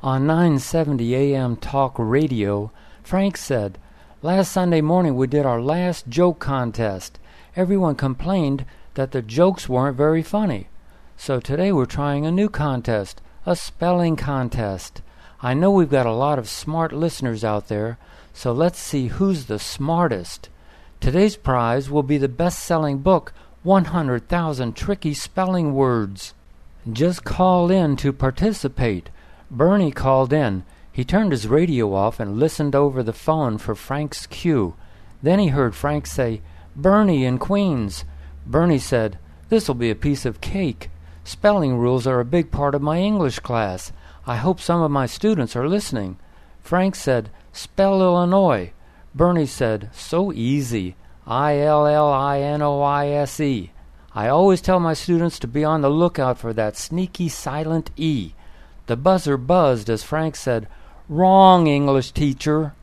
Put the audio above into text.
On 970 AM Talk Radio, Frank said, "Last Sunday morning we did our last joke contest. Everyone complained that the jokes weren't very funny. So today we're trying a new contest, a spelling contest. I know we've got a lot of smart listeners out there, so let's see who's the smartest. Today's prize will be the best-selling book, 100,000 Tricky Spelling Words. Just call in to participate." Bernie called in. He turned his radio off and listened over the phone for Frank's cue. Then he heard Frank say, "Bernie in Queens." Bernie said, "This'll be a piece of cake. Spelling rules are a big part of my English class. I hope some of my students are listening." Frank said, "Spell Illinois." Bernie said, "So easy. Illinoise. I always tell my students to be on the lookout for that sneaky silent E." The buzzer buzzed as Frank said, "Wrong, English teacher."